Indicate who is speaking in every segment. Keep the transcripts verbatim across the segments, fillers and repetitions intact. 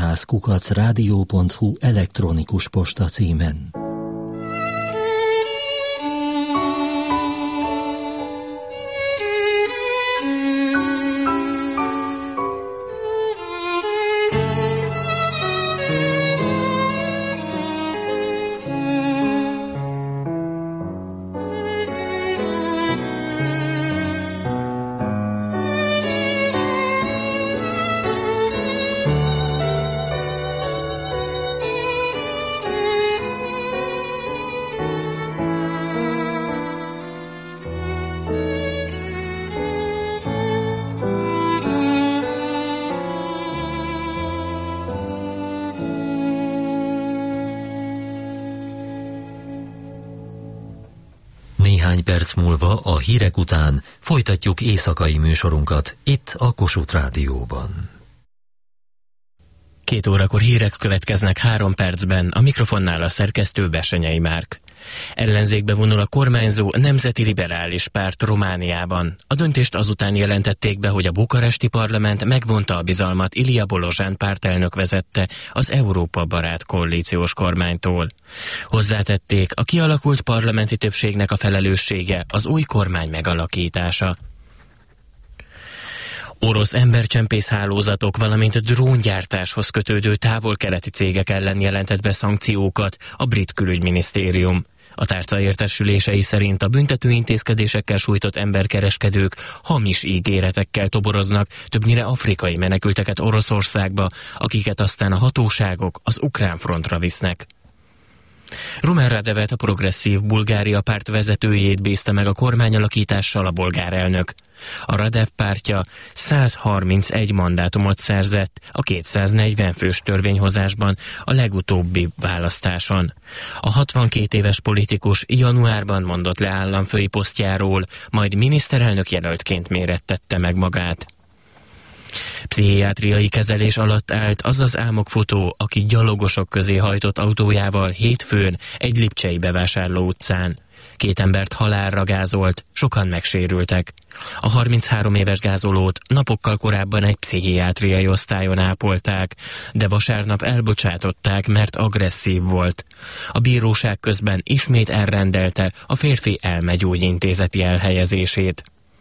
Speaker 1: színház kukac rádió pont hu elektronikus posta címen.
Speaker 2: Néhány perc múlva a hírek után folytatjuk éjszakai műsorunkat itt a Kossuth Rádióban.
Speaker 3: Két órakor hírek következnek három percben, a mikrofonnál a szerkesztő Bessenyei Márk. Ellenzékbe vonul a kormányzó Nemzeti Liberális Párt Romániában. A döntést azután jelentették be, hogy a bukaresti parlament megvonta a bizalmat Ilia Bolozsán pártelnök vezette az Európa barát koalíciós kormánytól. Hozzátették, a kialakult parlamenti többségnek a felelőssége az új kormány megalakítása. Orosz embercsempész hálózatok, valamint a dróngyártáshoz kötődő távol-keleti cégek ellen jelentett be szankciókat a brit külügyminisztérium. A tárca értesülései szerint a büntető intézkedésekkel sújtott emberkereskedők hamis ígéretekkel toboroznak többnyire afrikai menekülteket Oroszországba, akiket aztán a hatóságok az ukrán frontra visznek. Rumen Radevet, a progresszív Bulgária párt vezetőjét bízta meg a kormányalakítással a bolgár elnök. A Radev pártja száz harmincegy mandátumot szerzett a kétszáznegyven fős törvényhozásban a legutóbbi választáson. A hatvankét éves politikus januárban mondott le államfői posztjáról, majd miniszterelnök jelöltként mérettette meg magát. Pszichiátriai kezelés alatt állt az az álmokfutó, aki gyalogosok közé hajtott autójával hétfőn egy lipcsei bevásárló utcán. Két embert halálra gázolt, sokan megsérültek. A harminchárom éves gázolót napokkal korábban egy pszichiátriai osztályon ápolták, de vasárnap elbocsátották, mert agresszív volt. A bíróság közben ismét elrendelte a férfi elmegyógyintézeti elhelyezését.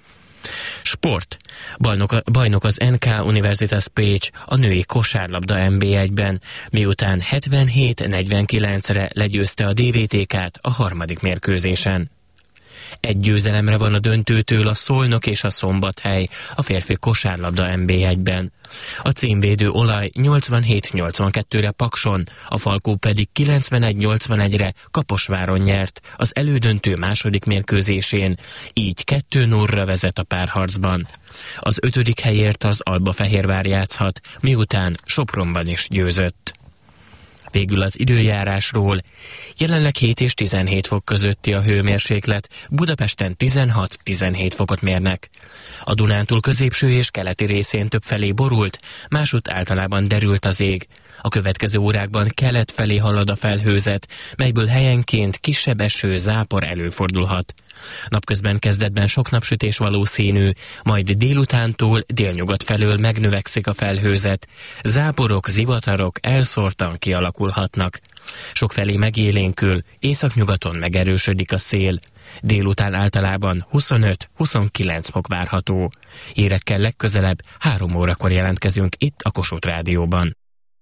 Speaker 3: Sport. Bajnok, bajnok az en ká Universitas Pécs a női kosárlabda en bé egyben, miután hetvenhét negyvenkilencre legyőzte a dé vé té ká-t a harmadik mérkőzésen. Egy győzelemre van a döntőtől a Szolnok és a Szombathely a férfi kosárlabda en bé egyben. A címvédő Olaj nyolcvanhét nyolcvankettőre Pakson, a Falkó pedig kilencvenegy nyolcvanegyre Kaposváron nyert az elődöntő második mérkőzésén, így kettő nullra vezet a párharcban. Az ötödik helyért az Albafehérvár játszhat, miután Sopronban is győzött. Végül az időjárásról. Jelenleg hét és tizenhét fok közötti a hőmérséklet, Budapesten tizenhat-tizenhét fokot mérnek. A Dunántúl középső és keleti részén többfelé borult, másutt általában derült az ég. A következő órákban kelet felé halad a felhőzet, melyből helyenként kisebb eső, zápor előfordulhat. Napközben kezdetben sok napsütés valószínű, majd délutántól délnyugat felől megnövekszik a felhőzet. Záporok, zivatarok elszórtan kialakulhatnak. Sokfelé megélénkül, északnyugaton megerősödik a szél. Délután általában huszonöt-huszonkilenc fok várható. Hírekkel legközelebb három órakor jelentkezünk itt a Kossuth Rádióban.